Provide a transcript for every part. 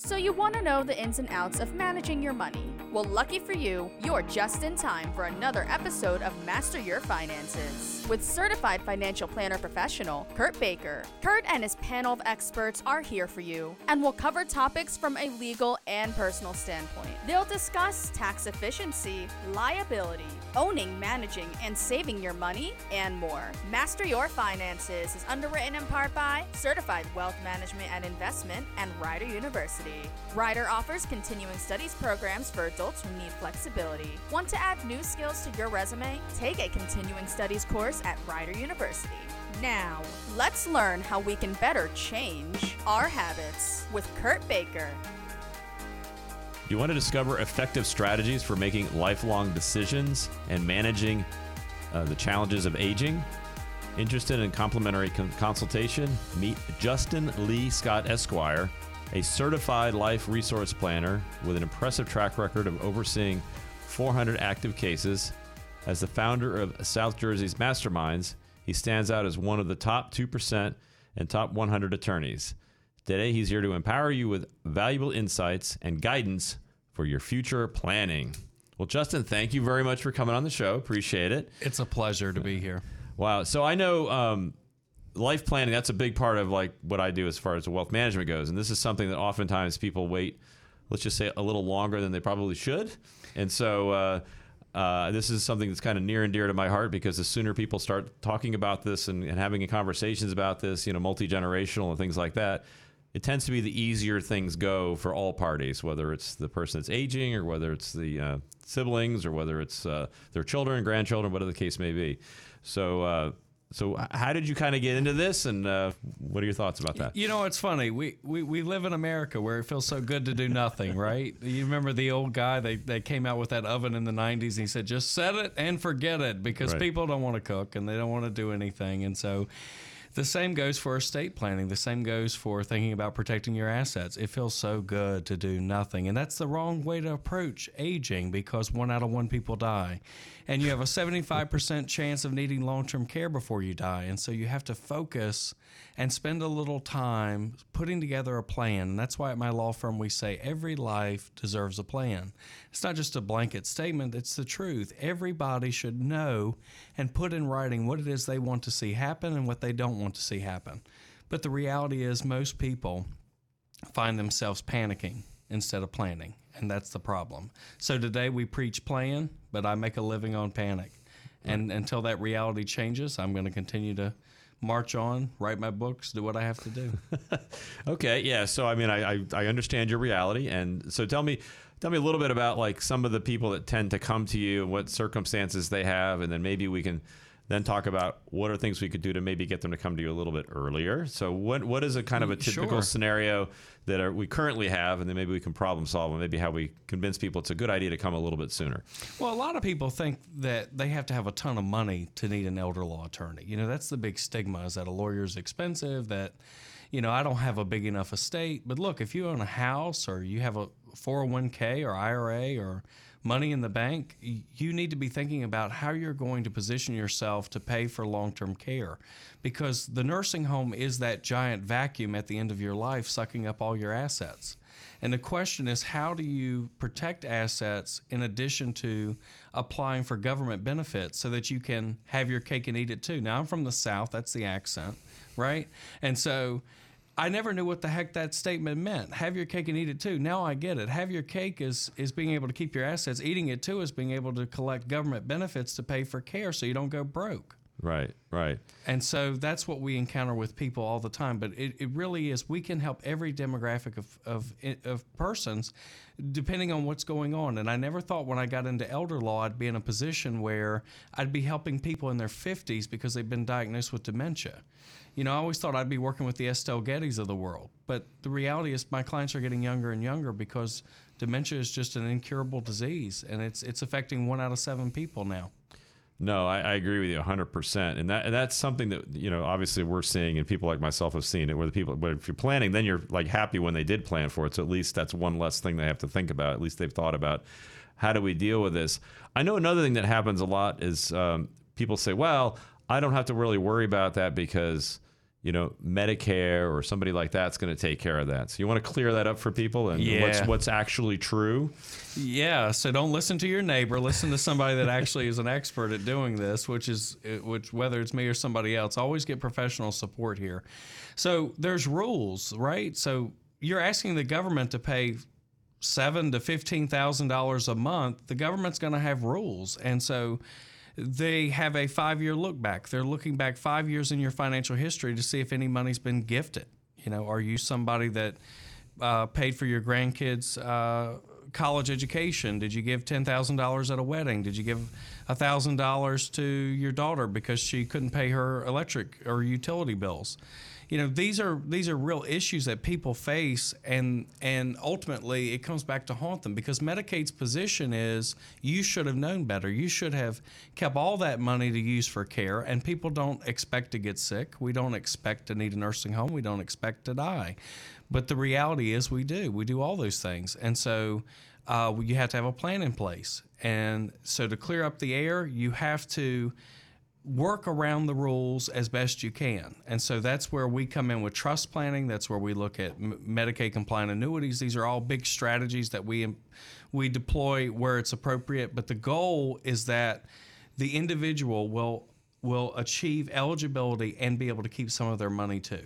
So you want to know the ins and outs of managing your money? Well, lucky for you, you're just in time for another episode of Master Your Finances with certified financial planner professional Kurt Baker. Kurt and his panel of experts are here for you and will cover topics from a legal and personal standpoint. They'll discuss tax efficiency, liability, owning, managing, and saving your money, and more. Master Your Finances is underwritten in part by Certified Wealth Management and Investment and Rider University. Rider offers continuing studies programs for adults who need flexibility. Want to add new skills to your resume? Take a continuing studies course at Rider University. Now, let's learn how we can better change our habits with Kurt Baker. You want to discover effective strategies for making lifelong decisions and managing the challenges of aging? Interested in complimentary consultation? Meet Justin Lee Scott Esquire, a certified life resource planner with an impressive track record of overseeing 400 active cases. As the founder of South Jersey's Masterminds, he stands out as one of the top 2% and top 100 attorneys. Today, he's here to empower you with valuable insights and guidance for your future planning. Well, Justin, thank you very much for coming on the show. Appreciate it. It's a pleasure to be here. Wow. So I know life planning, that's a big part of like what I do as far as the wealth management goes. And this is something that oftentimes people wait, let's just say, a little longer than they probably should. And so this is something that's kind of near and dear to my heart, because the sooner people start talking about this and having conversations about this, multi-generational and things like that, it tends to be the easier things go for all parties, whether it's the person that's aging or whether it's the siblings or whether it's their children, grandchildren, whatever the case may be. So how did you kind of get into this, and what are your thoughts about that? It's funny. We live in America where it feels so good to do nothing, right? You remember the old guy, they came out with that oven in the 90s, and he said, just set it and forget it, because Right. people don't want to cook and they don't want to do anything. And so the same goes for estate planning. The same goes for thinking about protecting your assets. It feels so good to do nothing. And that's the wrong way to approach aging, because 1 out of 1 people die. And you have a 75% chance of needing long-term care before you die. And so you have to focus and spend a little time putting together a plan. And that's why at my law firm we say every life deserves a plan. It's not just a blanket statement, it's the truth. Everybody should know and put in writing what it is they want to see happen and what they don't want to see happen. But the reality is most people find themselves panicking instead of planning, and that's the problem. So today we preach plan, but I make a living on panic. And until that reality changes, I'm going to continue to march on, write my books, do what I have to do. Okay, yeah. So I understand your reality, and so tell me a little bit about like some of the people that tend to come to you and what circumstances they have, and then maybe we can then talk about what are things we could do to maybe get them to come to you a little bit earlier. So what is a kind of a typical Sure. scenario that we currently have, and then maybe we can problem solve, and maybe how we convince people it's a good idea to come a little bit sooner. Well, a lot of people think that they have to have a ton of money to need an elder law attorney. That's the big stigma, is that a lawyer's expensive, that, I don't have a big enough estate. But look, if you own a house or you have a 401k or IRA or money in the bank, you need to be thinking about how you're going to position yourself to pay for long-term care, because the nursing home is that giant vacuum at the end of your life sucking up all your assets. And the question is, how do you protect assets in addition to applying for government benefits so that you can have your cake and eat it too? Now, I'm from the South. That's the accent, right? And so I never knew what the heck that statement meant. Have your cake and eat it too. Now I get it. Have your cake is being able to keep your assets. Eating it too is being able to collect government benefits to pay for care so you don't go broke. Right. And so that's what we encounter with people all the time. But it really is, we can help every demographic of persons depending on what's going on. And I never thought when I got into elder law I'd be in a position where I'd be helping people in their 50s because they've been diagnosed with dementia. I always thought I'd be working with the Estelle Gettys of the world. But the reality is my clients are getting younger and younger because dementia is just an incurable disease, and it's affecting 1 out of 7 people now. No, I agree with you 100%. And that's something that, obviously we're seeing, and people like myself have seen it, where but if you're planning, then you're like happy when they did plan for it. So at least that's one less thing they have to think about. At least they've thought about, how do we deal with this? I know another thing that happens a lot is people say, well, I don't have to really worry about that because, Medicare or somebody like that's going to take care of that. So you want to clear that up for people and what's actually true. Yeah. So don't listen to your neighbor. Listen to somebody that actually is an expert at doing this, which whether it's me or somebody else, always get professional support here. So there's rules, right? So you're asking the government to pay $7,000 to $15,000 a month. The government's going to have rules. And so they have a 5-year look back. They're looking back 5 years in your financial history to see if any money's been gifted. Are you somebody that paid for your grandkids' college education? Did you give $10,000 at a wedding? Did you give $1,000 to your daughter because she couldn't pay her electric or utility bills? These are real issues that people face, and ultimately it comes back to haunt them, because Medicaid's position is you should have known better. You should have kept all that money to use for care, and people don't expect to get sick. We don't expect to need a nursing home. We don't expect to die. But the reality is we do. We do all those things. And so you have to have a plan in place. And so to clear up the air, you have to work around the rules as best you can. And so that's where we come in with trust planning. That's where we look at Medicaid compliant annuities. These are all big strategies that we deploy where it's appropriate. But the goal is that the individual will achieve eligibility and be able to keep some of their money too.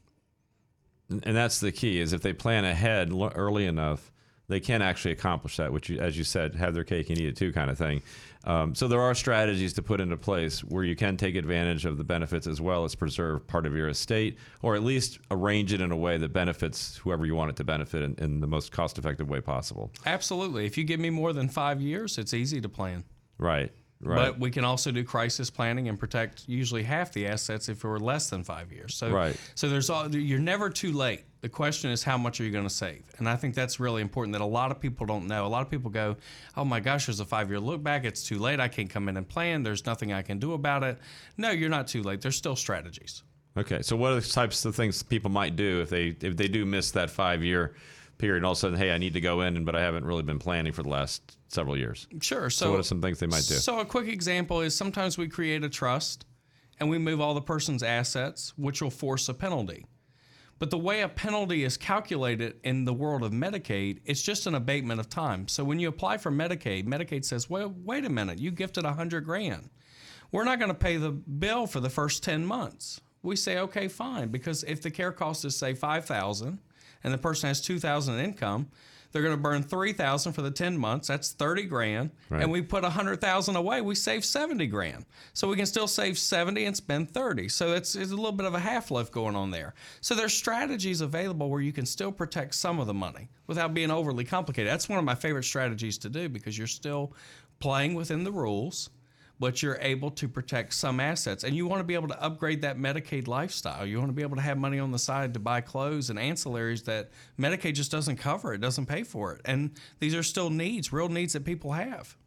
And that's the key, is if they plan ahead early enough, they can actually accomplish that, which, as you said, have their cake and eat it too kind of thing. So there are strategies to put into place where you can take advantage of the benefits as well as preserve part of your estate, or at least arrange it in a way that benefits whoever you want it to benefit in the most cost-effective way possible. Absolutely. If you give me more than 5 years, it's easy to plan. Right. But we can also do crisis planning and protect usually half the assets if we're less than 5 years. So, so you're never too late. The question is, how much are you going to save? And I think that's really important that a lot of people don't know. A lot of people go, oh my gosh, there's a 5-year look back. It's too late. I can't come in and plan. There's nothing I can do about it. No, you're not too late. There's still strategies. Okay. So what are the types of things people might do if they do miss that 5-year period and all of a sudden, hey, I need to go in, but I haven't really been planning for the last several years? Sure. So what are some things they might do? So a quick example is sometimes we create a trust and we move all the person's assets, which will force a penalty. But the way a penalty is calculated in the world of Medicaid, it's just an abatement of time. So when you apply for Medicaid, Medicaid says, well, wait a minute, you gifted $100,000. We're not going to pay the bill for the first 10 months. We say, okay, fine, because if the care cost is, say, $5,000 and the person has $2,000 in income, they're going to burn $3,000 for the 10 months. That's $30,000. Right. And we put $100,000 away. We save $70,000. So we can still save $70 and spend $30. So it's a little bit of a half lift going on there. So there's strategies available where you can still protect some of the money without being overly complicated. That's one of my favorite strategies to do, because you're still playing within the rules, but you're able to protect some assets. And you want to be able to upgrade that Medicaid lifestyle. You want to be able to have money on the side to buy clothes and ancillaries that Medicaid just doesn't cover. It doesn't pay for it. And these are still needs, real needs that people have.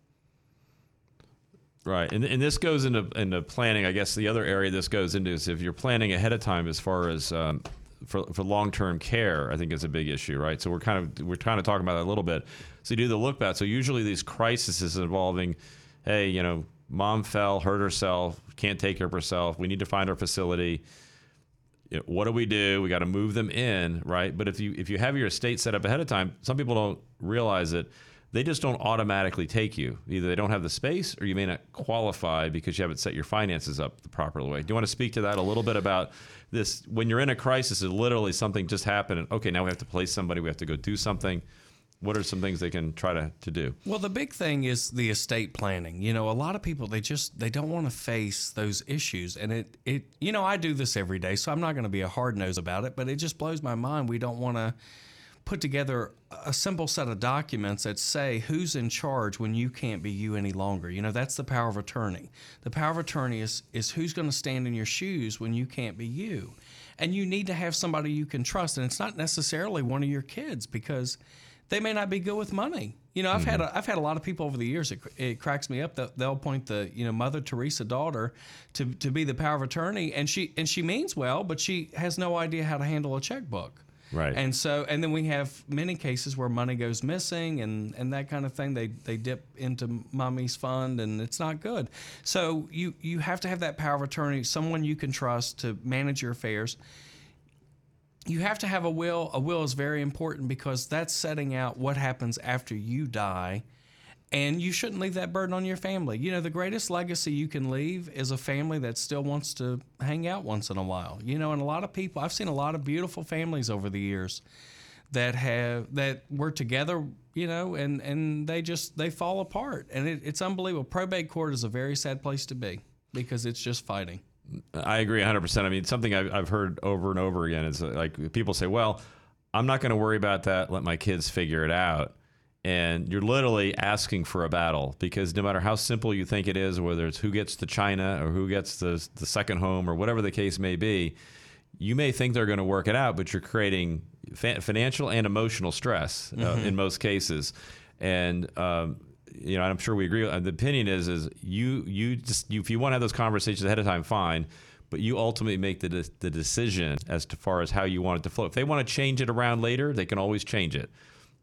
Right. And this goes into planning. I guess the other area this goes into is if you're planning ahead of time as far as for long-term care, I think is a big issue, right? So we're kind of talking about that a little bit. So you do the look back. So usually these crises involving, hey, mom fell, hurt herself, can't take care of herself. We need to find our facility. What do? We got to move them in, right? But if you have your estate set up ahead of time, some people don't realize it. They just don't automatically take you. Either they don't have the space, or you may not qualify because you haven't set your finances up the proper way. Do you want to speak to that a little bit about this? When you're in a crisis, it's literally something just happened, and okay, now we have to place somebody. We have to go do something. What are some things they can try to do? Well, the big thing is the estate planning. A lot of people, they don't want to face those issues. And I do this every day, so I'm not going to be a hard nose about it, but it just blows my mind. We don't want to put together a simple set of documents that say who's in charge when you can't be you any longer. That's the power of attorney. The power of attorney is who's going to stand in your shoes when you can't be you. And you need to have somebody you can trust. And it's not necessarily one of your kids, because they may not be good with money. I've had a lot of people over the years. It cracks me up that they'll appoint the Mother Teresa daughter to be the power of attorney, and she means well, but she has no idea how to handle a checkbook. Right. And so, and then we have many cases where money goes missing and that kind of thing. They dip into mommy's fund, and it's not good. So you have to have that power of attorney, someone you can trust to manage your affairs. You have to have a will. A will is very important because that's setting out what happens after you die. And you shouldn't leave that burden on your family. You know, the greatest legacy you can leave is a family that still wants to hang out once in a while. You know, and a lot of people, I've seen a lot of beautiful families over the years that were together, you know, and they fall apart. And it's unbelievable. Probate court is a very sad place to be because it's just fighting. I agree 100%. I mean, something I've heard over and over again is like people say, well, I'm not going to worry about that. Let my kids figure it out. And you're literally asking for a battle because no matter how simple you think it is, whether it's who gets the china or who gets the second home or whatever the case may be, you may think they're going to work it out, but you're creating financial and emotional stress in most cases. And, you know, I'm sure we agree. The opinion is you if you want to have those conversations ahead of time, fine. But you ultimately make the decision as far as how you want it to flow. If they want to change it around later, they can always change it.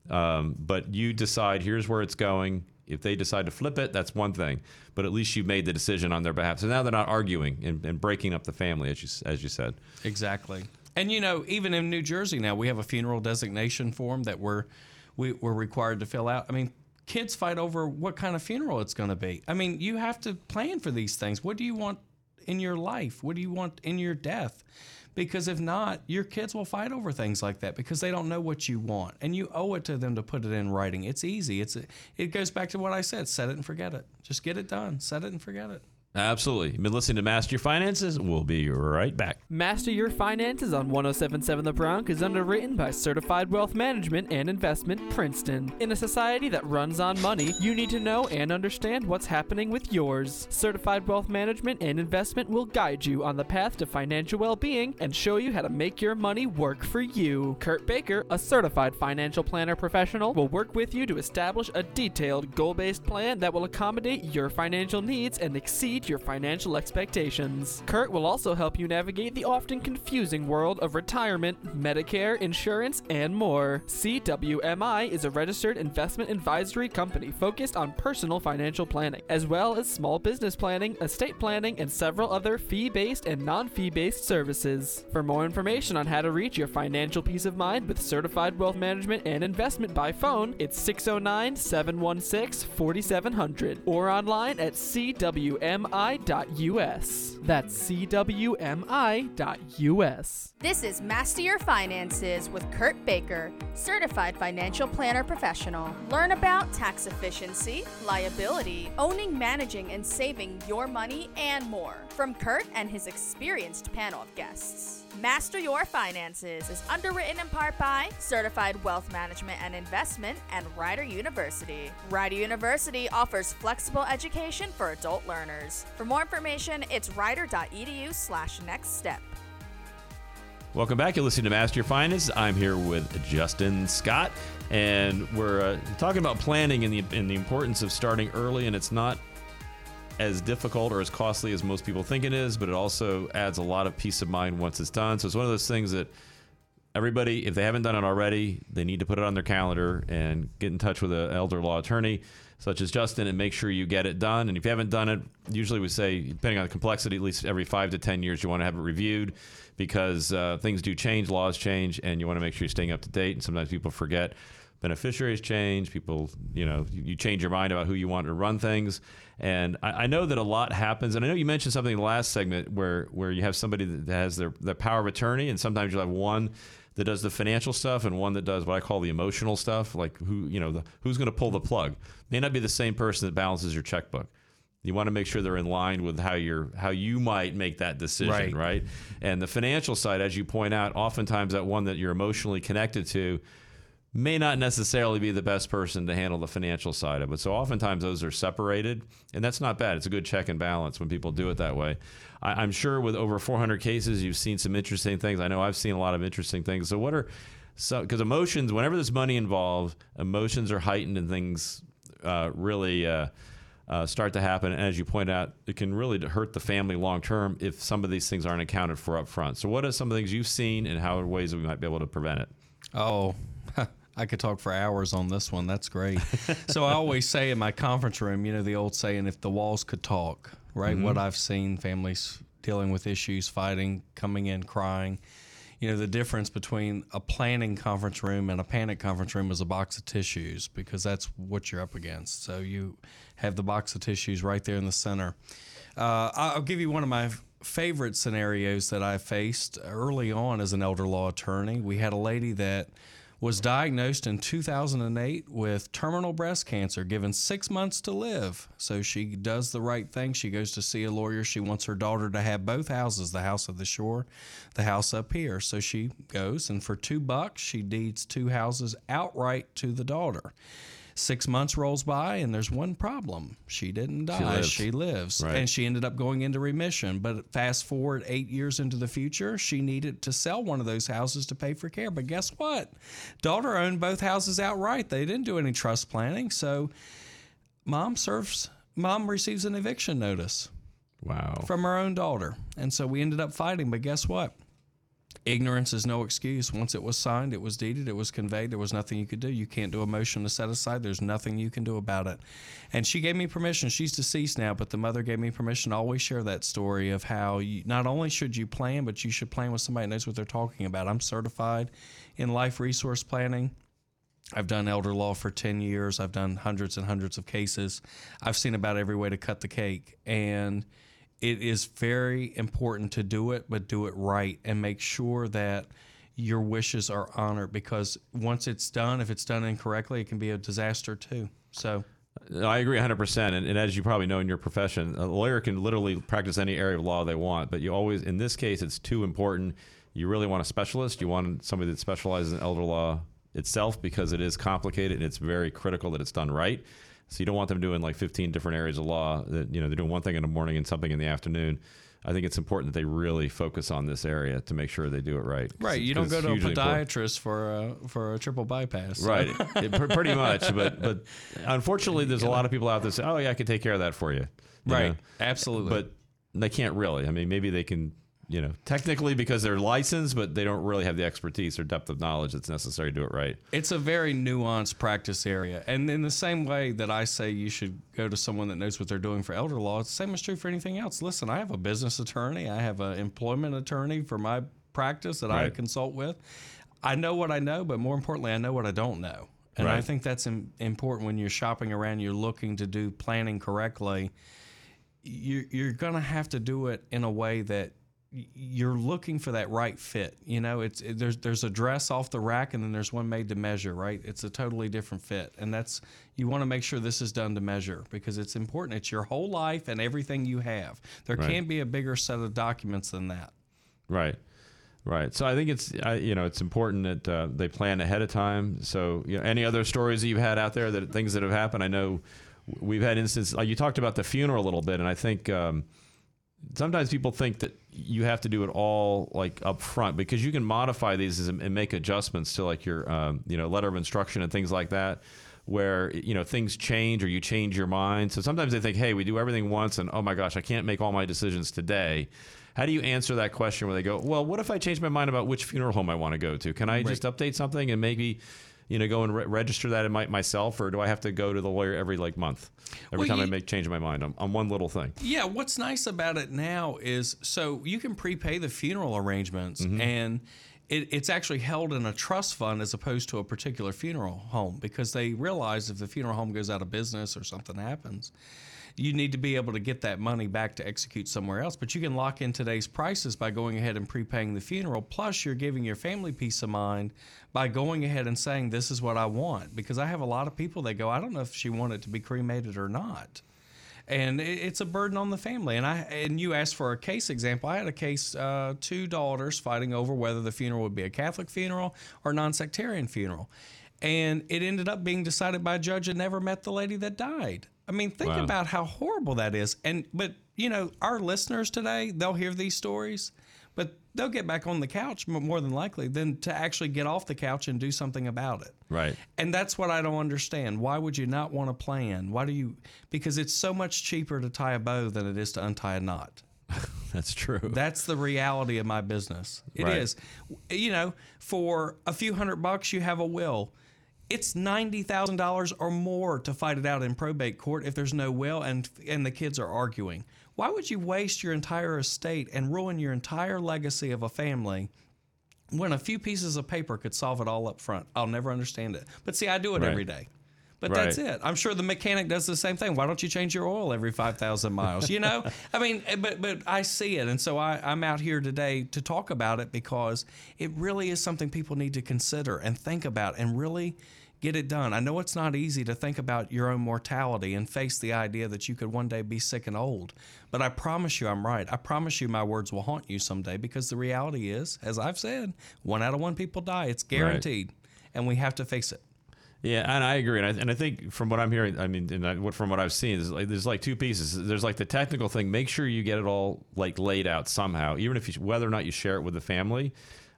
But you decide, here's where it's going. If they decide to flip it, that's one thing. But at least you've made the decision on their behalf. So now they're not arguing and breaking up the family, as you said. Exactly. And, you know, even in New Jersey now, we have a funeral designation form that we're required to fill out. I mean, kids fight over what kind of funeral it's going to be. I mean, you have to plan for these things. What do you want in your life? What do you want in your death? Because if not, your kids will fight over things like that because they don't know what you want. And you owe it to them to put it in writing. It's easy. It goes back to what I said. Set it and forget it. Just get it done. Set it and forget it. Absolutely. You've been listening to Master Your Finances. We'll be right back. Master Your Finances on 107.7 The Bronx is underwritten by Certified Wealth Management and Investment, Princeton. In a society that runs on money, you need to know and understand what's happening with yours. Certified Wealth Management and Investment will guide you on the path to financial well-being and show you how to make your money work for you. Kurt Baker, a certified financial planner professional, will work with you to establish a detailed, goal-based plan that will accommodate your financial needs and exceed your financial expectations. Kurt will also help you navigate the often confusing world of retirement, Medicare, insurance, and more. CWMI is a registered investment advisory company focused on personal financial planning, as well as small business planning, estate planning, and several other fee-based and non-fee-based services. For more information on how to reach your financial peace of mind with Certified Wealth Management and Investment by phone, it's 609-716-4700 or online at CWMI.us. That's CWMI.us. This is Master Your Finances with Kurt Baker, certified financial planner professional. Learn about tax efficiency, liability, owning, managing, and saving your money, and more from Kurt and his experienced panel of guests. Master Your Finances is underwritten in part by Certified Wealth Management and Investment and Rider University. Rider University offers flexible education for adult learners. For more information, it's rider.edu/nextstep. Welcome back. You're listening to Master Your Finances. I'm here with Justin Scott, and we're talking about planning and the importance of starting early, and it's not as difficult or as costly as most people think it is, but it also adds a lot of peace of mind once it's done. So it's one of those things that everybody, if they haven't done it already, they need to put it on their calendar and get in touch with an elder law attorney such as Justin and make sure you get it done. And if you haven't done it, usually we say, depending on the complexity, at least every 5 to 10 years you want to have it reviewed because things do change, laws change, and you want to make sure you're staying up to date. And sometimes people forget. Beneficiaries change. People, you change your mind about who you want to run things. And I know that a lot happens. And I know you mentioned something in the last segment where you have somebody that has their power of attorney, and sometimes you'll have one that does the financial stuff and one that does what I call the emotional stuff, like who's going to pull the plug. May not be the same person that balances your checkbook. You want to make sure they're in line with how you might make that decision, right? And the financial side, as you point out, oftentimes that one that you're emotionally connected to may not necessarily be the best person to handle the financial side of it. So oftentimes those are separated, and that's not bad. It's a good check and balance when people do it that way. I'm sure with over 400 cases, you've seen some interesting things. I know I've seen a lot of interesting things. So because emotions, whenever there's money involved, emotions are heightened and things really start to happen. And as you point out, it can really hurt the family long term if some of these things aren't accounted for up front. So what are some of the things you've seen and how are ways that we might be able to prevent it? Oh, I could talk for hours on this one. That's great. So I always say in my conference room, the old saying, if the walls could talk, right? Mm-hmm. What I've seen, families dealing with issues, fighting, coming in, crying. The difference between a planning conference room and a panic conference room is a box of tissues, because that's what you're up against. So you have the box of tissues right there in the center. I'll give you one of my favorite scenarios that I faced early on as an elder law attorney. We had a lady that was diagnosed in 2008 with terminal breast cancer, given 6 months to live. So she does the right thing. She goes to see a lawyer. She wants her daughter to have both houses, the house of the shore, the house up here. So she goes, and for $2, she deeds 2 houses outright to the daughter. 6 months rolls by, and there's one problem. She didn't die. She lives. Right. And she ended up going into remission. But fast forward 8 years into the future, she needed to sell one of those houses to pay for care. But guess what? Daughter owned both houses outright. They didn't do any trust planning. So mom receives an eviction notice. Wow. From her own daughter. And so we ended up fighting. But guess what? Ignorance is no excuse. Once it was signed, it was deeded, it was conveyed, there was nothing you could do. You can't do a motion to set aside. There's nothing you can do about it. And she gave me permission. She's deceased now, but the mother gave me permission to always share that story of how not only should you plan, but you should plan with somebody who knows what they're talking about. I'm certified in life resource planning. I've done elder law for 10 years. I've done hundreds and hundreds of cases. I've seen about every way to cut the cake. And it is very important to do it, but do it right and make sure that your wishes are honored, because once it's done, if it's done incorrectly, it can be a disaster too. So I agree 100%. And as you probably know in your profession, a lawyer can literally practice any area of law they want, but you always, in this case, it's too important. You really want a specialist. You want somebody that specializes in elder law itself, because it is complicated and it's very critical that it's done right. So you don't want them doing like 15 different areas of law that, they're doing one thing in the morning and something in the afternoon. I think it's important that they really focus on this area to make sure they do it right. Right. You don't go to a podiatrist for a triple bypass. So. Right. Pretty much. But unfortunately, there's a lot of people out there say, oh, yeah, I can take care of that for you. Right. know? Absolutely. But they can't really. I mean, maybe they can, technically because they're licensed, but they don't really have the expertise or depth of knowledge that's necessary to do it right. It's a very nuanced practice area. And in the same way that I say you should go to someone that knows what they're doing for elder law, it's the same is true for anything else. Listen, I have a business attorney. I have an employment attorney for my practice that I consult with. I know what I know, but more importantly, I know what I don't know. And I think that's important when you're shopping around, you're looking to do planning correctly. You're going to have to do it in a way that you're looking for that right fit. There's a dress off the rack and then there's one made to measure, right? It's a totally different fit. And you want to make sure this is done to measure, because it's important. It's your whole life and everything you have. There can't be a bigger set of documents than that. Right. So I think it's important that they plan ahead of time. So, any other stories that you've had out there, things that have happened? I know we've had instances, you talked about the funeral a little bit, and I think, sometimes people think that you have to do it all like up front, because you can modify these and make adjustments to like your, letter of instruction and things like that, where, things change or you change your mind. So sometimes they think, hey, we do everything once and oh my gosh, I can't make all my decisions today. How do you answer that question where they go, well, what if I change my mind about which funeral home I want to go to? Can I just update something and maybe, go and register that in myself, or do I have to go to the lawyer every month? Every time I change my mind on one little thing. Yeah, what's nice about it now is, so you can prepay the funeral arrangements, and it's actually held in a trust fund as opposed to a particular funeral home, because they realize if the funeral home goes out of business or something happens, you need to be able to get that money back to execute somewhere else. But you can lock in today's prices by going ahead and prepaying the funeral. Plus, you're giving your family peace of mind by going ahead and saying, this is what I want. Because I have a lot of people that go, I don't know if she wanted to be cremated or not. And it's a burden on the family. And you asked for a case example. I had a case, 2 daughters fighting over whether the funeral would be a Catholic funeral or non-sectarian funeral. And it ended up being decided by a judge that never met the lady that died. I mean, think about how horrible that is. But our listeners today, they'll hear these stories, but they'll get back on the couch more than likely than to actually get off the couch and do something about it. Right. And that's what I don't understand. Why would you not want to plan? Because it's so much cheaper to tie a bow than it is to untie a knot. That's true. That's the reality of my business. It is. For a few $100, you have a will. It's $90,000 or more to fight it out in probate court if there's no will and the kids are arguing. Why would you waste your entire estate and ruin your entire legacy of a family when a few pieces of paper could solve it all up front? I'll never understand it. But see, I do it every day. But that's it. I'm sure the mechanic does the same thing. Why don't you change your oil every 5,000 miles? I mean, but I see it. And so I'm out here today to talk about it because it really is something people need to consider and think about and really get it done. I know it's not easy to think about your own mortality and face the idea that you could one day be sick and old. But I promise you I'm right. I promise you my words will haunt you someday because the reality is, as I've said, 1 out of 1 people die. It's guaranteed. And we have to face it. Yeah, and I agree, and I think from what I'm hearing, I mean, from what I've seen, there's like two pieces. There's like the technical thing. Make sure you get it all like laid out somehow, even if whether or not you share it with the family.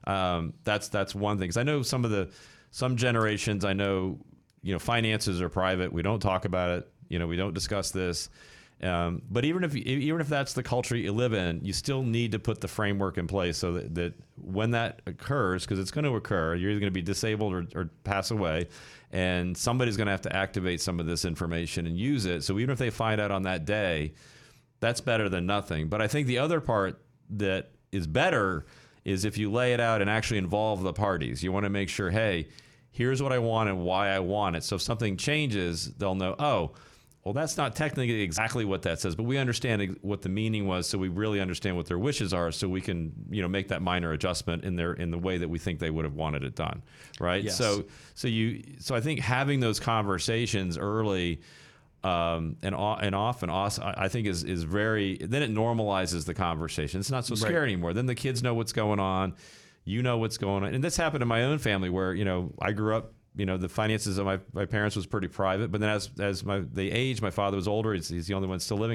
That's one thing. Because I know some generations. I know finances are private. We don't talk about it. We don't discuss this. But even if that's the culture you live in, you still need to put the framework in place so that when that occurs, because it's going to occur, you're either going to be disabled or pass away, and somebody's going to have to activate some of this information and use it. So even if they find out on that day, that's better than nothing. But I think the other part that is better is if you lay it out and actually involve the parties. You want to make sure, hey, here's what I want and why I want it. So if something changes, they'll know, oh, well, that's not technically exactly what that says, but we understand what the meaning was, so we really understand what their wishes are, so we can, make that minor adjustment in the way that we think they would have wanted it done, right? Yes. So I think having those conversations early and often, I think is very. Then it normalizes the conversation. It's not so scary anymore. Then the kids know what's going on, what's going on, and this happened in my own family where I grew up. The finances of my parents was pretty private, but then as they aged, my father was older. He's the only one still living.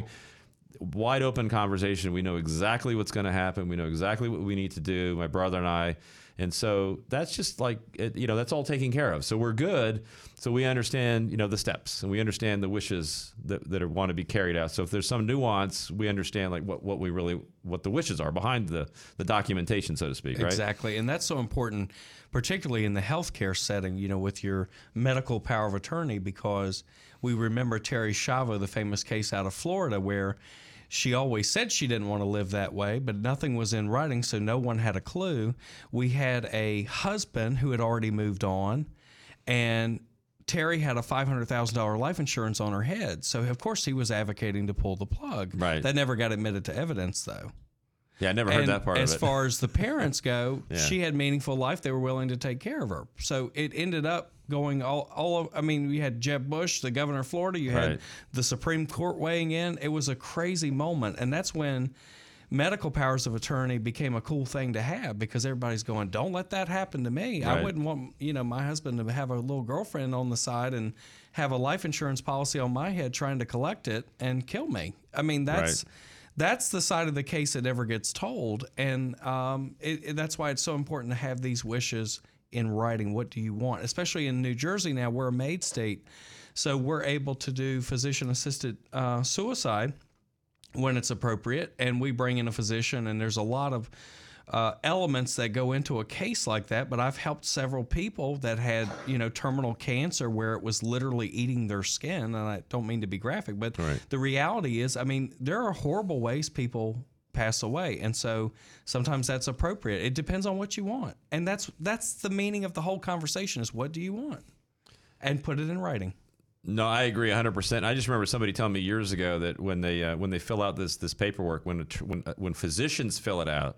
Wide open conversation. We know exactly what's going to happen. We know exactly what we need to do, my brother and I. And so that's just like, that's all taken care of. So we're good. So we understand, the steps, and we understand the wishes that want to be carried out. So if there's some nuance, we understand like what the wishes are behind the documentation, so to speak, right? Exactly. And that's so important, particularly in the healthcare setting, with your medical power of attorney, because we remember Terri Schiavo, the famous case out of Florida, where she always said she didn't want to live that way, but nothing was in writing, so no one had a clue. We had a husband who had already moved on, and Terry had a $500,000 life insurance on her head. So, of course, he was advocating to pull the plug. Right. That never got admitted to evidence, though. Yeah, I never heard that part of it. As far as the parents go, she had meaningful life. They were willing to take care of her. So it ended up going you had Jeb Bush, the governor of Florida. You had the Supreme Court weighing in. It was a crazy moment. And that's when medical powers of attorney became a cool thing to have, because everybody's going, don't let that happen to me. Right. I wouldn't want, my husband to have a little girlfriend on the side and have a life insurance policy on my head trying to collect it and kill me. I mean, that's the side of the case that never gets told. And that's why it's so important to have these wishes in writing. What do you want? Especially in New Jersey now, we're a MAID state. So we're able to do physician-assisted suicide when it's appropriate. And we bring in a physician, and there's a lot of elements that go into a case like that. But I've helped several people that had, terminal cancer where it was literally eating their skin. And I don't mean to be graphic, but the reality is, there are horrible ways people pass away. And so sometimes that's appropriate. It depends on what you want. And that's the meaning of the whole conversation is, what do you want? And put it in writing. No, I agree 100%. I just remember somebody telling me years ago that when they fill out this paperwork, when physicians fill it out,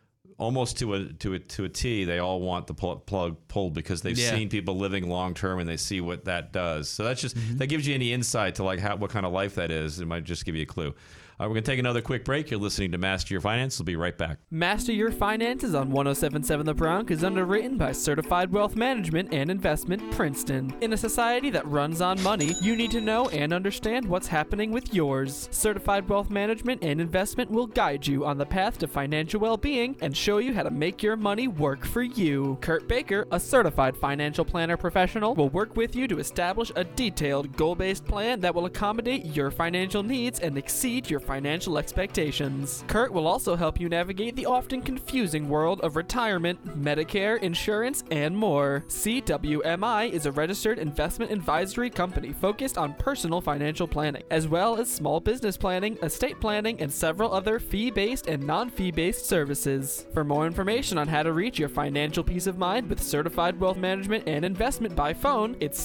almost to a T, they all want the plug pulled because they've seen people living long term and they see what that does. So that's just that gives you any insight to like what kind of life that is. It might just give you a clue. All right, we're going to take another quick break. You're listening to Master Your Finance. We'll be right back. Master Your Finances on 107.7 The Bronx is underwritten by Certified Wealth Management and Investment, Princeton. In a society that runs on money, you need to know and understand what's happening with yours. Certified Wealth Management and Investment will guide you on the path to financial well-being and show you how to make your money work for you. Kurt Baker, a certified financial planner professional, will work with you to establish a detailed, goal-based plan that will accommodate your financial needs and exceed your financial expectations. Kurt will also help you navigate the often confusing world of retirement, Medicare, insurance, and more. CWMI is a registered investment advisory company focused on personal financial planning, as well as small business planning, estate planning, and several other fee-based and non-fee-based services. For more information on how to reach your financial peace of mind with Certified Wealth Management and Investment by phone, it's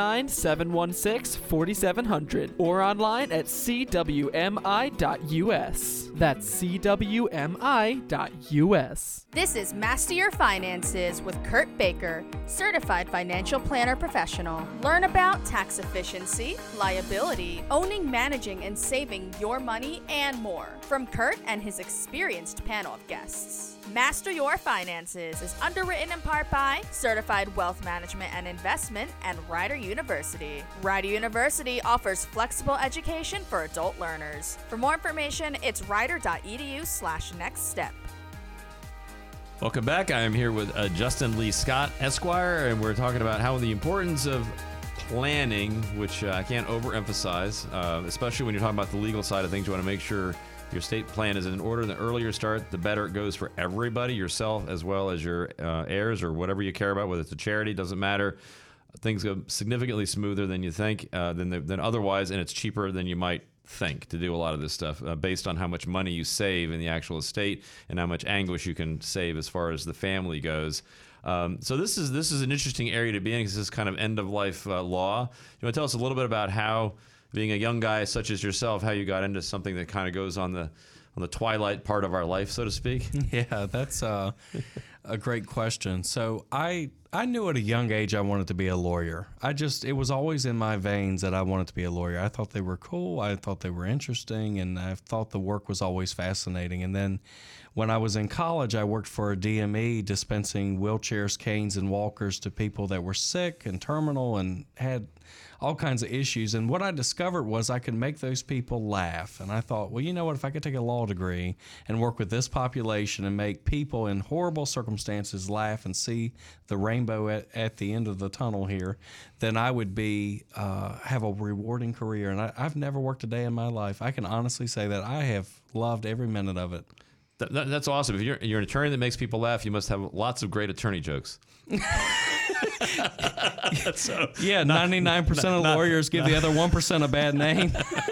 609-716-4700 or online at cwmi.us. That's cwmi.us. This is Master Your Finances with Kurt Baker, certified financial planner professional. Learn about tax efficiency, liability, owning, managing, and saving your money, and more from Kurt and his experienced panel of guests. Master Your Finances is underwritten in part by Certified Wealth Management and Investment and Rider University. Rider University offers flexible education for adult learners. For more information, it's rider.edu/nextstep. Welcome back. I am here with Justin Lee Scott, Esquire, and we're talking about how the importance of planning, which I can't overemphasize, especially when you're talking about the legal side of things. You want to make sure your estate plan is in order. The earlier you start, the better it goes for everybody, yourself as well as your heirs or whatever you care about, whether it's a charity, doesn't matter. Things go significantly smoother than you think, than otherwise, and it's cheaper than you might think to do a lot of this stuff based on how much money you save in the actual estate and how much anguish you can save as far as the family goes. So this is an interesting area to be in because this is kind of end of life law. You want to tell us a little bit about how, being a young guy such as yourself, how you got into something that kind of goes on the twilight part of our life, so to speak? Yeah, that's a great question. So I knew at a young age I wanted to be a lawyer. It was always in my veins that I wanted to be a lawyer. I thought they were cool. I thought they were interesting, and I thought the work was always fascinating. And then when I was in college, I worked for a DME dispensing wheelchairs, canes, and walkers to people that were sick and terminal and had all kinds of issues. And what I discovered was I could make those people laugh. And I thought, well, you know what, if I could take a law degree and work with this population and make people in horrible circumstances laugh and see the rainbow at the end of the tunnel here, then I would be have a rewarding career. And I've never worked a day in my life. I can honestly say that I have loved every minute of it. That's awesome. If you're an attorney that makes people laugh, you must have lots of great attorney jokes. So, yeah, 99% of lawyers give the other 1% a bad name.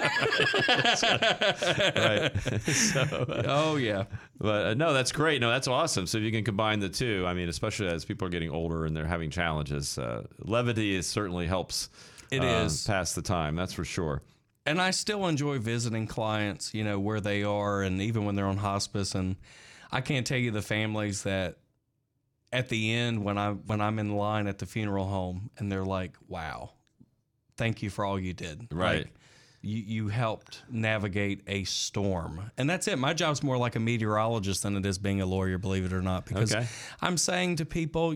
Right. So, oh, yeah. But no, that's great. No, that's awesome. So if you can combine the two, I mean, especially as people are getting older and they're having challenges, levity certainly helps pass the time. That's for sure. And I still enjoy visiting clients, where they are, and even when they're on hospice. And I can't tell you the families that at the end when I'm in line at the funeral home and they're like, wow, thank you for all you did. Right. Like, you helped navigate a storm. And that's it. My job's more like a meteorologist than it is being a lawyer, believe it or not, because I'm saying to people,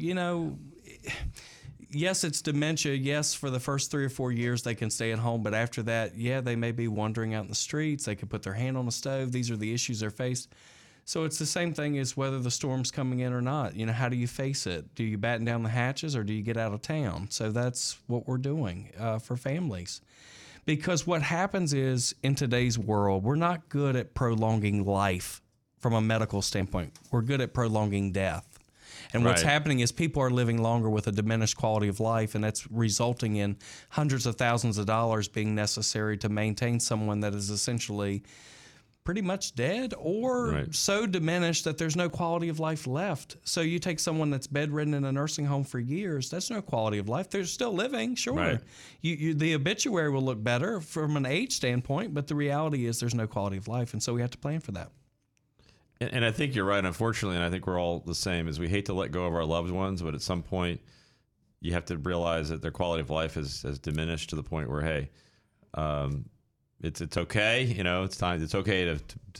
yes, it's dementia. Yes, for the first 3 or 4 years, they can stay at home. But after that, they may be wandering out in the streets. They could put their hand on the stove. These are the issues they're faced. So it's the same thing as whether the storm's coming in or not. How do you face it? Do you batten down the hatches or do you get out of town? So that's what we're doing for families. Because what happens is, in today's world, we're not good at prolonging life from a medical standpoint. We're good at prolonging death. And what's happening is people are living longer with a diminished quality of life, and that's resulting in hundreds of thousands of dollars being necessary to maintain someone that is essentially pretty much dead or so diminished that there's no quality of life left. So you take someone that's bedridden in a nursing home for years, that's no quality of life. They're still living, sure. Right. The obituary will look better from an age standpoint, but the reality is there's no quality of life, and so we have to plan for that. And I think you're right, unfortunately, and I think we're all the same, is we hate to let go of our loved ones, but at some point you have to realize that their quality of life has diminished to the point where, hey, it's okay. You know, it's time. It's okay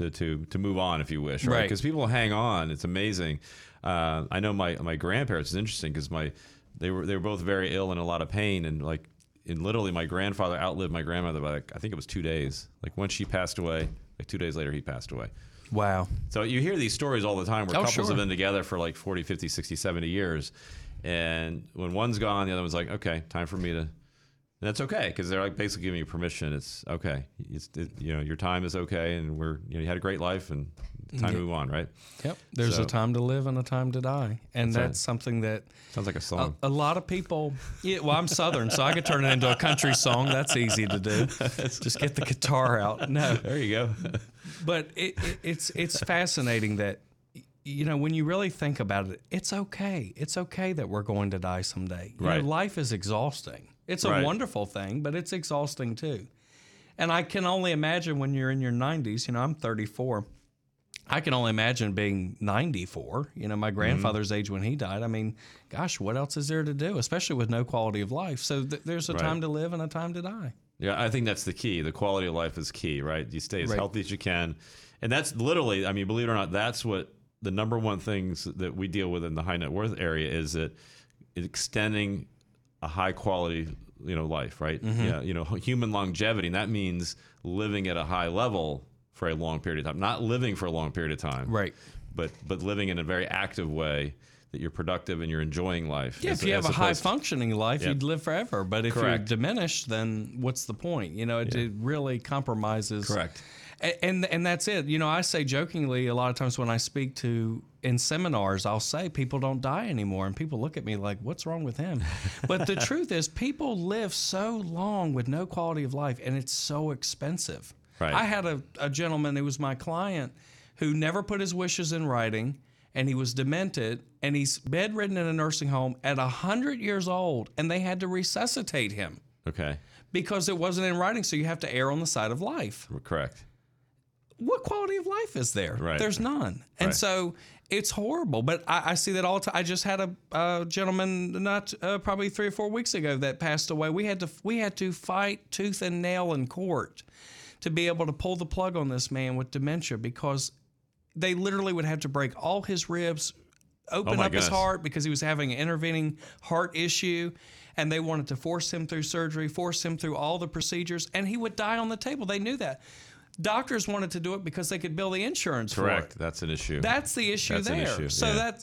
to move on if you wish, right? Because people hang on. It's amazing. I know my grandparents. It's interesting because they were both very ill and in a lot of pain, and literally my grandfather outlived my grandmother by I think it was 2 days. Like when she passed away, 2 days later he passed away. Wow. So you hear these stories all the time where couples have been together for like 40, 50, 60, 70 years. And when one's gone, the other one's like, okay, time for me to... And that's okay, because they're like basically giving you permission. It's okay. Your time is okay, and you had a great life, and time to move on, right? Yep. There's a time to live and a time to die, and that's something that sounds like a song. A lot of people. Yeah, well, I'm Southern, so I could turn it into a country song. That's easy to do. Just get the guitar out. No, there you go. But it's fascinating that. When you really think about it, it's okay. It's okay that we're going to die someday. Right. Life is exhausting. It's a wonderful thing, but it's exhausting too. And I can only imagine when you're in your 90s, I'm 34. I can only imagine being 94, my grandfather's age when he died. I mean, gosh, what else is there to do, especially with no quality of life? So there's a time to live and a time to die. Yeah, I think that's the key. The quality of life is key, right? You stay as healthy as you can. And that's literally, I mean, believe it or not, that's what the number one things that we deal with in the high net worth area is that extending a high quality, life, right? Mm-hmm. Yeah, human longevity, and that means living at a high level for a long period of time, not living for a long period of time, right? But living in a very active way that you're productive and you're enjoying life. Yeah, if you have a high functioning life, you'd live forever. But if Correct. you're diminished, then what's the point? It really compromises. Correct. And that's it. I say jokingly a lot of times when I speak in seminars, I'll say people don't die anymore. And people look at me like, what's wrong with him? But the truth is people live so long with no quality of life, and it's so expensive. Right. I had a gentleman who was my client who never put his wishes in writing, and he was demented, and he's bedridden in a nursing home at 100 years old, and they had to resuscitate him. Okay. Because it wasn't in writing, so you have to err on the side of life. Correct. What quality of life is there? Right. There's none. And so it's horrible. But I see that all the time. I just had a gentleman probably 3 or 4 weeks ago that passed away. We had to fight tooth and nail in court to be able to pull the plug on this man with dementia, because they literally would have to break all his ribs, open up his heart because he was having an intervening heart issue, and they wanted to force him through surgery, force him through all the procedures, and he would die on the table. They knew that. Doctors wanted to do it because they could bill the insurance for it. Correct. That's an issue. That's the issue there. An issue. So that's,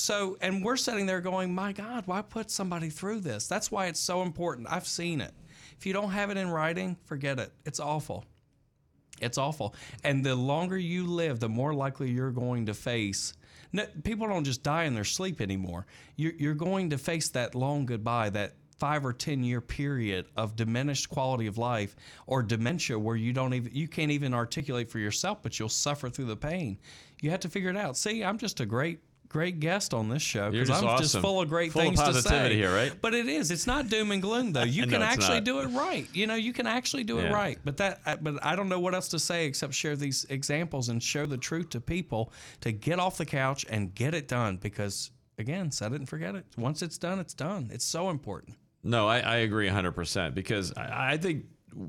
and we're sitting there going, my God, why put somebody through this? That's why it's so important. I've seen it. If you don't have it in writing, forget it. It's awful. It's awful. And the longer you live, the more likely you're going to face. No, people don't just die in their sleep anymore. You're going to face that long goodbye, that 5 or 10 year period of diminished quality of life or dementia where you can't even articulate for yourself, but you'll suffer through the pain. You have to figure it out. See, I'm just a great guest on this show because I'm awesome. just full of great full things of to say. Here, right? But it is. It's not doom and gloom though. You can actually do it right. You can actually do it right. But I don't know what else to say except share these examples and show the truth to people to get off the couch and get it done. Because again, set it and forget it. Once it's done, it's done. It's so important. No, I agree 100% because I think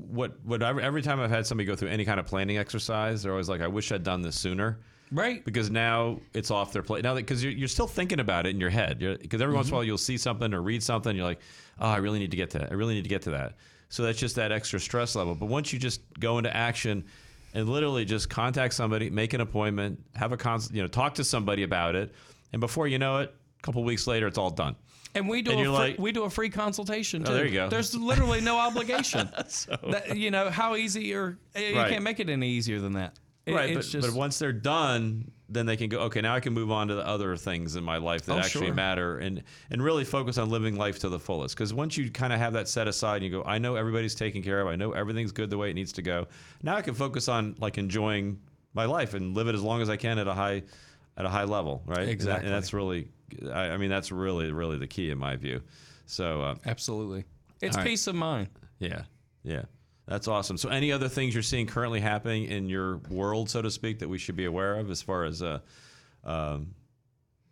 every time I've had somebody go through any kind of planning exercise, they're always like, I wish I'd done this sooner. Right. Because now it's off their plate. Now, because you're still thinking about it in your head. Because every once in a while you'll see something or read something, you're like, oh, I really need to get to that. I really need to get to that. So that's just that extra stress level. But once you just go into action and literally just contact somebody, make an appointment, have a talk to somebody about it, and before you know it, a couple of weeks later, it's all done. And we do a free consultation too. Oh, there you go. There's literally no obligation. How easy you can't make it any easier than that. But once they're done, then they can go, okay, now I can move on to the other things in my life that actually matter and really focus on living life to the fullest. Because once you kind of have that set aside and you go, I know everybody's taken care of. I know everything's good the way it needs to go. Now I can focus on enjoying my life and live it as long as I can at a high level, right? Exactly. And that's really, that's really, really the key in my view. So absolutely. It's peace of mind. Yeah. That's awesome. So any other things you're seeing currently happening in your world, so to speak, that we should be aware of as far as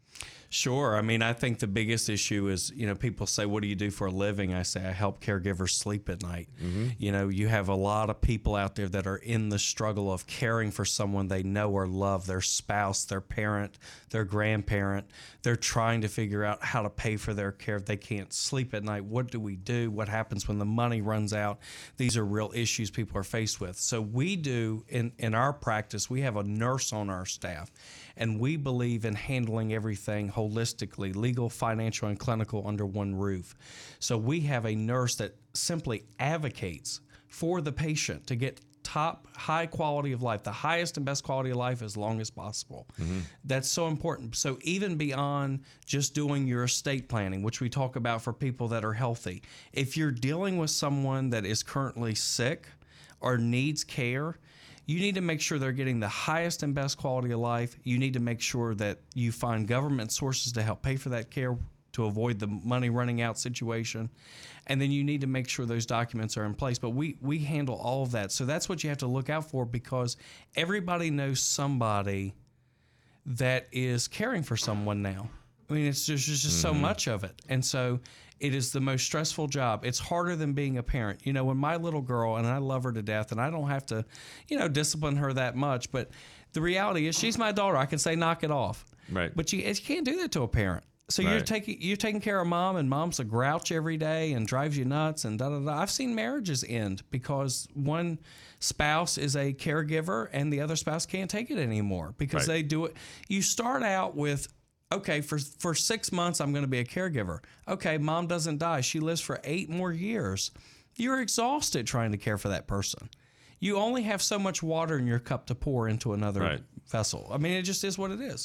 Sure. I mean, I think the biggest issue is, people say, what do you do for a living? I say, I help caregivers sleep at night. You have a lot of people out there that are in the struggle of caring for someone they know or love, their spouse, their parent, their grandparent. They're trying to figure out how to pay for their care. If they can't sleep at night, what do we do? What happens when the money runs out? These are real issues people are faced with. So we do, in our practice, we have a nurse on our staff, and we believe in handling everything holistically, legal, financial, and clinical under one roof. So we have a nurse that simply advocates for the patient to get top high quality of life, the highest and best quality of life as long as possible. That's so important. So even beyond just doing your estate planning, which we talk about for people that are healthy, if you're dealing with someone that is currently sick or needs care, you need to make sure they're getting the highest and best quality of life. You need to make sure that you find government sources to help pay for that care to avoid the money running out situation. And then you need to make sure those documents are in place. But we handle all of that. So that's what you have to look out for, because everybody knows somebody that is caring for someone now. I mean, there's just so much of it. And so it is the most stressful job. It's harder than being a parent. When my little girl, and I love her to death, and I don't have to, discipline her that much, but the reality is she's my daughter. I can say, knock it off. Right. But you can't do that to a parent. So Right. you're taking care of mom, and mom's a grouch every day and drives you nuts and da-da-da. I've seen marriages end because one spouse is a caregiver and the other spouse can't take it anymore because Right. they do it. You start out with, okay, for 6 months, I'm going to be a caregiver. Okay, mom doesn't die. She lives for 8 more years. You're exhausted trying to care for that person. You only have so much water in your cup to pour into another Right. vessel. I mean, it just is what it is.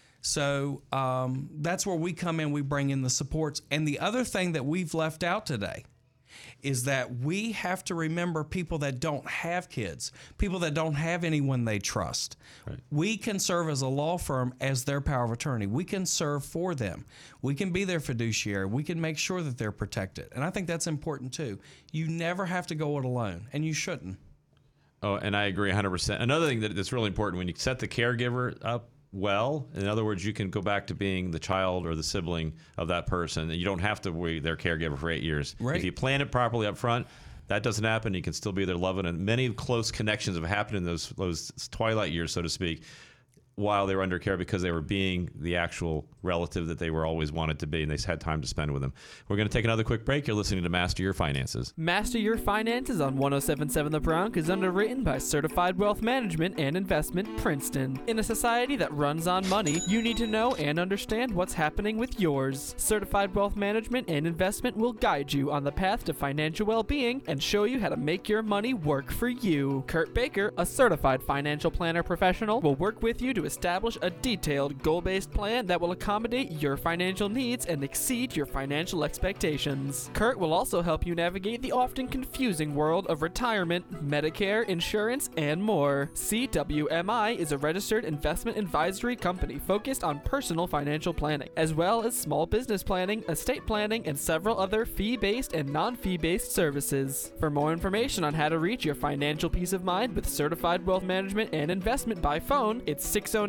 So that's where we come in. We bring in the supports. And the other thing that we've left out today is that we have to remember people that don't have kids, people that don't have anyone they trust. Right. We can serve as a law firm as their power of attorney. We can serve for them. We can be their fiduciary. We can make sure that they're protected. And I think that's important too. You never have to go it alone, and you shouldn't. Oh, and I agree 100%. Another thing that's really important, when you set the caregiver up well, in other words, you can go back to being the child or the sibling of that person, and you don't have to be their caregiver for 8 years. Right. If you plan it properly up front, that doesn't happen. You can still be there loving, and many close connections have happened in those twilight years, so to speak, while they were under care because they were being the actual relative that they were always wanted to be, and they had time to spend with them. We're going to take another quick break. You're listening to Master Your Finances. Master Your Finances on 107.7 The Bronx is underwritten by Certified Wealth Management and Investment Princeton. In a society that runs on money, you need to know and understand what's happening with yours. Certified Wealth Management and Investment will guide you on the path to financial well-being and show you how to make your money work for you. Kurt Baker, a certified financial planner professional, will work with you to establish a detailed, goal-based plan that will accommodate your financial needs and exceed your financial expectations. Kurt will also help you navigate the often confusing world of retirement, Medicare, insurance, and more. CWMI is a registered investment advisory company focused on personal financial planning, as well as small business planning, estate planning, and several other fee-based and non-fee-based services. For more information on how to reach your financial peace of mind with Certified Wealth Management and Investment by phone, it's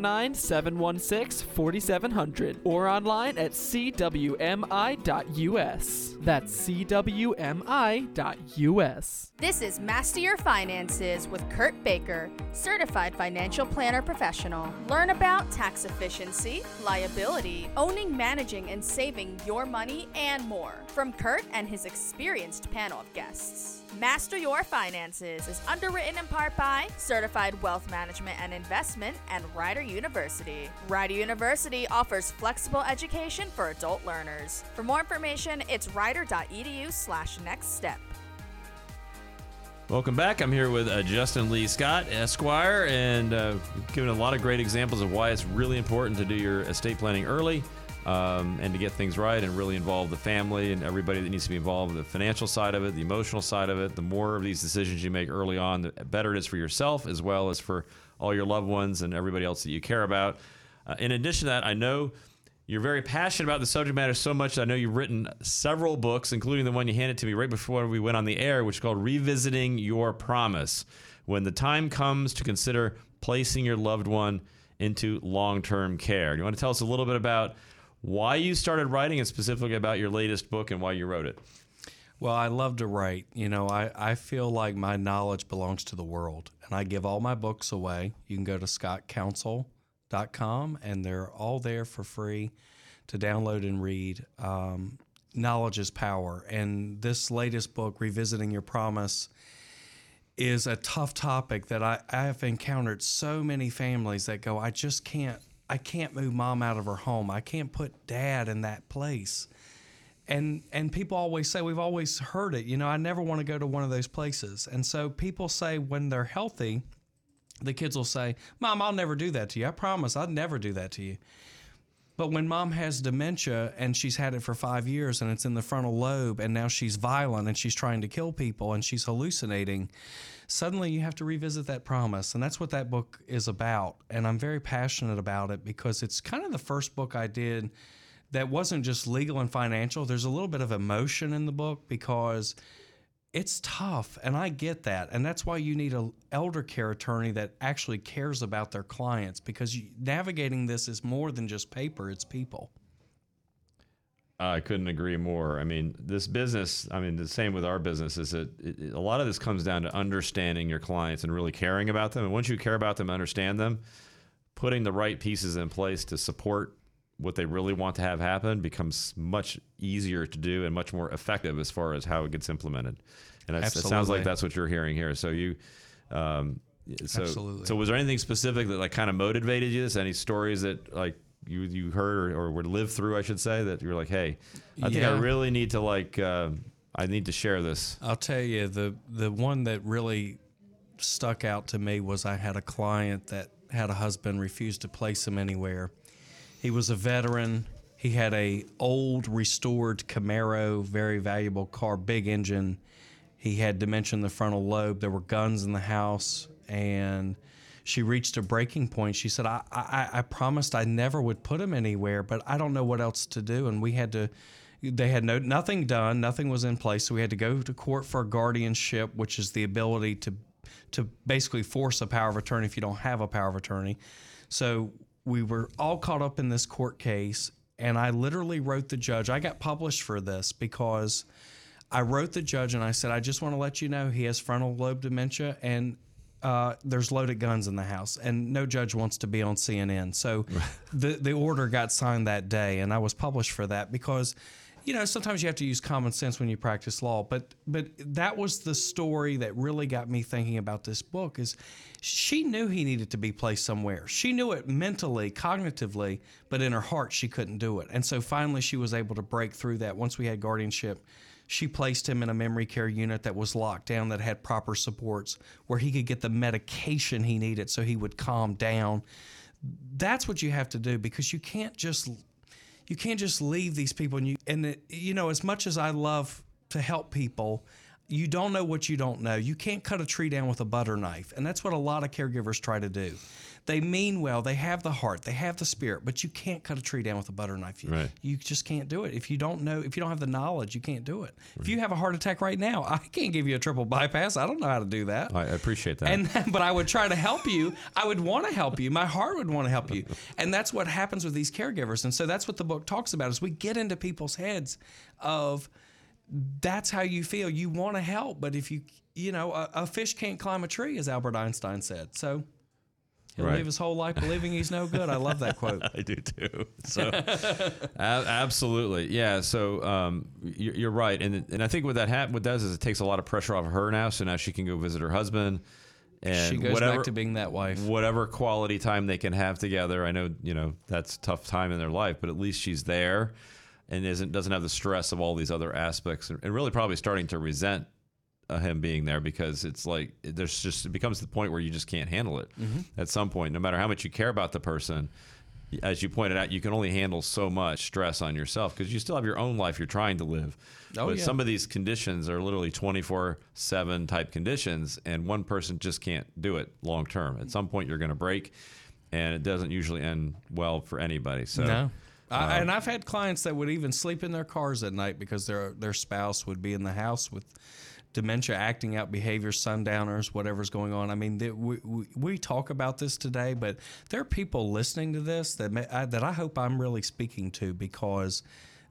609-716-4700 or online at cwmi.us. That's cwmi.us. This is Master Your Finances with Kurt Baker, certified financial planner professional. Learn about tax efficiency, liability, owning, managing, and saving your money, and more from Kurt and his experienced panel of guests. Master Your Finances is underwritten in part by Certified Wealth Management and Investment and Rider University. Rider University offers flexible education for adult learners. For more information, it's rider.edu/nextstep. Welcome back. I'm here with Justin Lee Scott, Esquire, and giving a lot of great examples of why it's really important to do your estate planning early and to get things right and really involve the family and everybody that needs to be involved, the financial side of it, the emotional side of it. The more of these decisions you make early on, the better it is for yourself as well as for all your loved ones and everybody else that you care about. In addition to that, I know you're very passionate about the subject matter so much that I know you've written several books, including the one you handed to me right before we went on the air, which is called Revisiting Your Promise: When the Time Comes to Consider Placing Your Loved One into Long-Term Care. Do you want to tell us a little bit about why you started writing and specifically about your latest book and why you wrote it. Well, I love to write. You know, I feel like my knowledge belongs to the world, and I give all my books away. You can go to scottcounsel.com, and they're all there for free to download and read. Knowledge is power. And this latest book, Revisiting Your Promise, is a tough topic that I have encountered so many families that go, I can't move mom out of her home. I can't put dad in that place. And people always say, we've always heard it, you know, I never want to go to one of those places. And so people say when they're healthy, the kids will say, Mom, I'll never do that to you. I promise I'd never do that to you. But when mom has dementia and she's had it for 5 years and it's in the frontal lobe and now she's violent and she's trying to kill people and she's hallucinating, suddenly you have to revisit that promise. And that's what that book is about. And I'm very passionate about it because it's kind of the first book I did that wasn't just legal and financial. There's a little bit of emotion in the book because it's tough, and I get that. And that's why you need an elder care attorney that actually cares about their clients, because navigating this is more than just paper, it's people. I couldn't agree more. I mean, this business, the same with our business, is that a lot of this comes down to understanding your clients and really caring about them. And once you care about them, understand them, putting the right pieces in place to support what they really want to have happen becomes much easier to do and much more effective as far as how it gets implemented. And it sounds like that's what you're hearing here. So you, Absolutely. So was there anything specific that like kind of motivated you? Any stories that like you heard or would live through, I should say, that you were like, hey, I think I really need to I need to share this. I'll tell you, the one that really stuck out to me was I had a client that had a husband refuse to place him anywhere. He was a veteran. He had a old restored Camaro, very valuable car, big engine. He had dementia in the frontal lobe. There were guns in the house, and she reached a breaking point. She said, I promised I never would put him anywhere, but I don't know what else to do. And they had nothing done. Nothing was in place. So we had to go to court for a guardianship, which is the ability to basically force a power of attorney if you don't have a power of attorney. So we were all caught up in this court case, and I literally wrote the judge. I got published for this because I wrote the judge and I said, I just want to let you know he has frontal lobe dementia and there's loaded guns in the house, and no judge wants to be on CNN. So the order got signed that day, and I was published for that because, you know, sometimes you have to use common sense when you practice law. But that was the story that really got me thinking about this book. Is she knew he needed to be placed somewhere. She knew it mentally, cognitively, but in her heart she couldn't do it. And so finally she was able to break through that. Once we had guardianship, she placed him in a memory care unit that was locked down, that had proper supports, where he could get the medication he needed so he would calm down. That's what you have to do, because you can't just leave these people. And you know, as much as I love to help people, you don't know what you don't know. You can't cut a tree down with a butter knife. And that's what a lot of caregivers try to do. They mean well, they have the heart, they have the spirit, but you can't cut a tree down with a butter knife. You just can't do it. If you don't have the knowledge, you can't do it. Right. If you have a heart attack right now, I can't give you a triple bypass. I don't know how to do that. I appreciate that. But I would try to help you. I would want to help you. My heart would want to help you. And that's what happens with these caregivers. And so that's what the book talks about, is we get into people's heads of, that's how you feel. You want to help, but if a fish can't climb a tree, as Albert Einstein said. So he'll live his whole life believing he's no good. I love that quote. I do too. So absolutely. Yeah. So you're right. And I think what does is it takes a lot of pressure off of her now. So now she can go visit her husband. And she goes back to being that wife. Whatever quality time they can have together. I know, that's a tough time in their life, but at least she's there and doesn't have the stress of all these other aspects, and really probably starting to resent him being there, because it's like it becomes the point where you just can't handle it. Mm-hmm. At some point, no matter how much you care about the person, as you pointed out, you can only handle so much stress on yourself, because you still have your own life you're trying to live. But some of these conditions are literally 24/7 type conditions, and one person just can't do it long term. At some point, you're going to break, and it doesn't usually end well for anybody. So. No. And I've had clients that would even sleep in their cars at night because their spouse would be in the house with dementia, acting out behaviors, sundowners, whatever's going on. I mean, we talk about this today, but there are people listening to this that I hope I'm really speaking to, because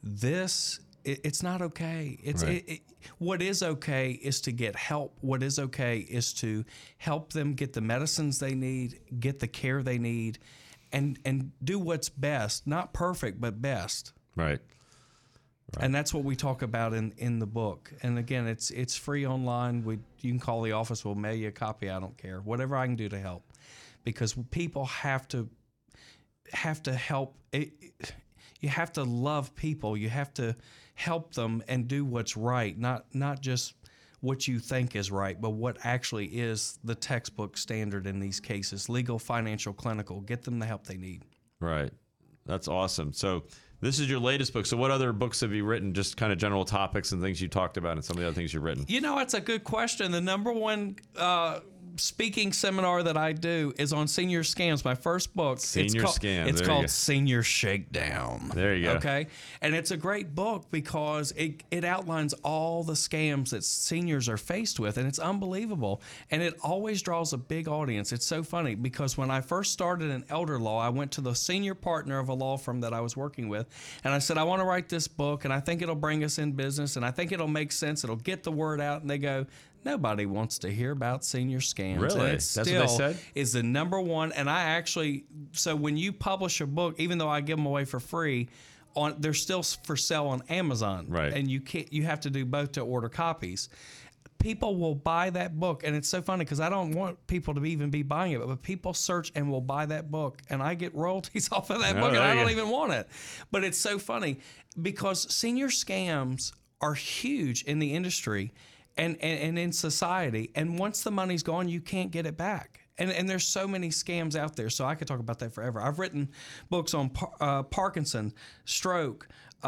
it's not okay. What is okay is to get help. What is okay is to help them get the medicines they need, get the care they need, and do what's best. Not perfect, but best. Right. And that's what we talk about in the book. And again, it's free online. You can call the office. We'll mail you a copy. I don't care. Whatever I can do to help, because people have to help. You have to love people. You have to help them and do what's right, not just what you think is right, but what actually is the textbook standard in these cases. Legal, financial, clinical. Get them the help they need. Right. That's awesome. So this is your latest book. So what other books have you written? Just kind of general topics and things you talked about, and some of the other things you've written. That's a good question. The number one speaking seminar that I do is on senior scams. My first book. Scams. It's called Senior Shakedown. There you go. Okay. And it's a great book because it outlines all the scams that seniors are faced with, and it's unbelievable. And it always draws a big audience. It's so funny because when I first started in elder law, I went to the senior partner of a law firm that I was working with, and I said, I want to write this book, and I think it'll bring us in business, and I think it'll make sense. It'll get the word out. And they go, nobody wants to hear about senior scams. Really? And That's what they said? is the number one. And so when you publish a book, even though I give them away for free, they're still for sale on Amazon. Right. And you have to do both to order copies. People will buy that book, and it's so funny because I don't want people to even be buying it, but people search and will buy that book, and I get royalties off of that book, and I don't even want it. But it's so funny because senior scams are huge in the industry and in society, and once the money's gone, you can't get it back. And there's so many scams out there, so I could talk about that forever. I've written books on Parkinson, stroke,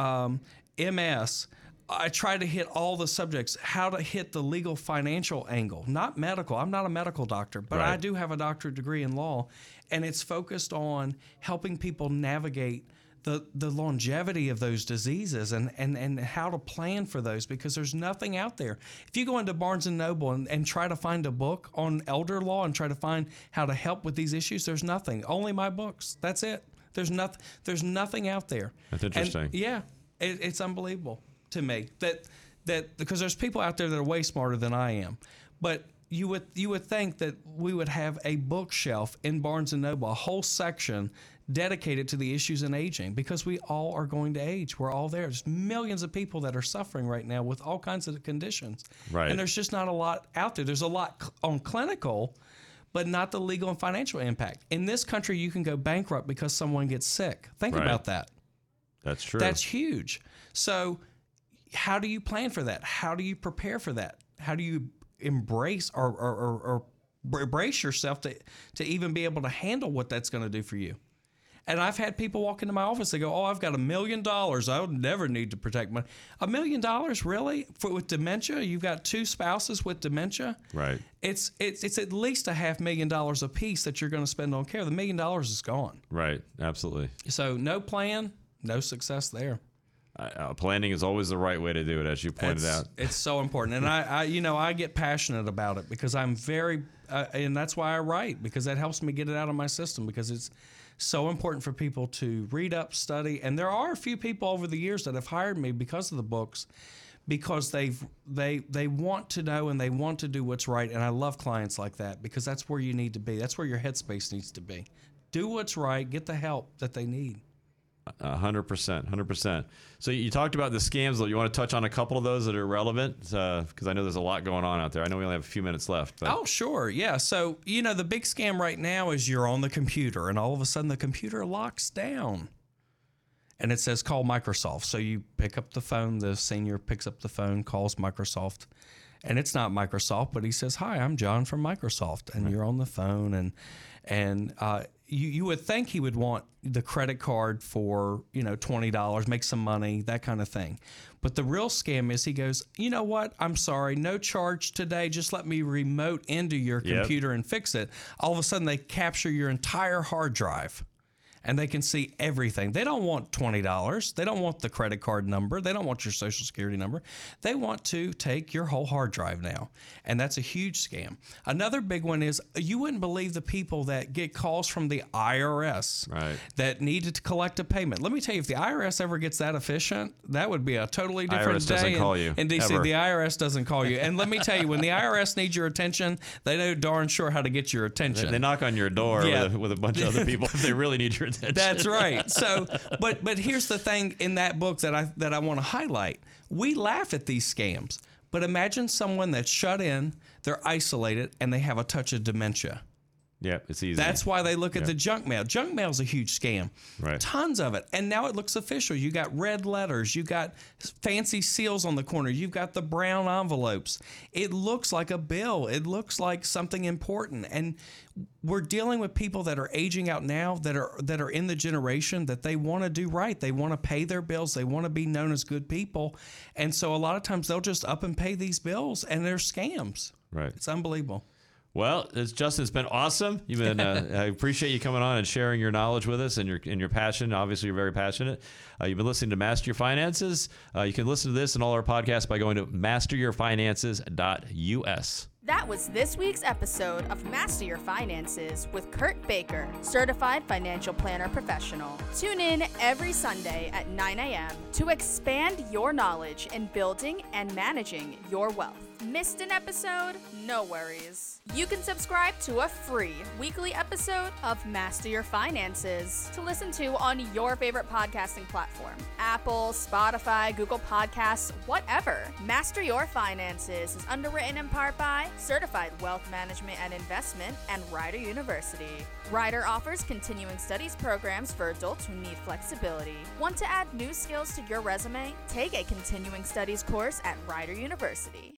MS. I try to hit all the subjects, how to hit the legal financial angle, not medical. I'm not a medical doctor, but Right. I do have a doctorate degree in law, and it's focused on helping people navigate the longevity of those diseases and how to plan for those, because there's nothing out there. If you go into Barnes & Noble and try to find a book on elder law and try to find how to help with these issues, there's nothing. Only my books. That's it. There's nothing out there. That's interesting. And it's unbelievable to me that because there's people out there that are way smarter than I am, but you would think that we would have a bookshelf in Barnes & Noble, a whole section dedicated to the issues in aging, because we all are going to age. We're all there. There's millions of people that are suffering right now with all kinds of conditions. Right. And there's just not a lot out there. There's a lot on clinical, but not the legal and financial impact. In this country, you can go bankrupt because someone gets sick. Think Right. about that. That's true. That's huge. So how do you plan for that? How do you prepare for that? How do you embrace or brace yourself to even be able to handle what that's going to do for you? And I've had people walk into my office. They go, "Oh, I've got $1 million. I would never need to protect money." $1 million, really? With dementia? You've got 2 spouses with dementia? Right. It's at least $500,000 a piece that you're going to spend on care. The $1 million is gone. Right. Absolutely. So no plan, no success there. Planning is always the right way to do it, as you pointed out. It's so important, and I get passionate about it because I'm very, and that's why I write, because that helps me get it out of my system, because it's so important for people to read up, study, and there are a few people over the years that have hired me because of the books, because they want to know and they want to do what's right, and I love clients like that, because that's where you need to be. That's where your headspace needs to be. Do what's right, get the help that they need. 100%. So you talked about the scams, though. You want to touch on a couple of those that are relevant? Because I know there's a lot going on out there. I know we only have a few minutes left. But. Oh, sure. Yeah. So, the big scam right now is you're on the computer and all of a sudden the computer locks down and it says call Microsoft. So you pick up the phone, the senior picks up the phone, calls Microsoft, and it's not Microsoft, but he says, "Hi, I'm John from Microsoft." And you're on the phone and you would think he would want the credit card for, $20, make some money, that kind of thing. But the real scam is he goes, "You know what? I'm sorry, no charge today. Just let me remote into your computer and fix it." All of a sudden they capture your entire hard drive. and they can see everything. They don't want $20. They don't want the credit card number. They don't want your social security number. They want to take your whole hard drive now, and that's a huge scam. Another big one is you wouldn't believe the people that get calls from the IRS that needed to collect a payment. Let me tell you, if the IRS ever gets that efficient, that would be a totally different IRS day doesn't call you, in DC. ever. The IRS doesn't call you. And let me tell you, when the IRS needs your attention, they know darn sure how to get your attention. They knock on your door with a bunch of other people if they really need your attention. That's right. So, but here's the thing in that book that I want to highlight. We laugh at these scams, but imagine someone that's shut in, they're isolated, and they have a touch of dementia. Yeah, it's easy. That's why they look at the junk mail. Junk mail is a huge scam. Right. Tons of it. And now it looks official. You got red letters. You got fancy seals on the corner. You've got the brown envelopes. It looks like a bill. It looks like something important. And we're dealing with people that are aging out now that are in the generation that they want to do right. They want to pay their bills. They want to be known as good people. And so a lot of times they'll just up and pay these bills, and they're scams. Right. It's unbelievable. Well, Justin, it's been awesome. You've been. I appreciate you coming on and sharing your knowledge with us and your passion. Obviously, you're very passionate. You've been listening to Master Your Finances. You can listen to this and all our podcasts by going to masteryourfinances.us. That was this week's episode of Master Your Finances with Kurt Baker, Certified Financial Planner Professional. Tune in every Sunday at 9 a.m. to expand your knowledge in building and managing your wealth. Missed an episode? No worries. You can subscribe to a free weekly episode of Master Your Finances to listen to on your favorite podcasting platform. Apple, Spotify, Google Podcasts, whatever. Master Your Finances is underwritten in part by Certified Wealth Management and Investment and Rider University. Rider offers continuing studies programs for adults who need flexibility. Want to add new skills to your resume? Take a continuing studies course at Rider University.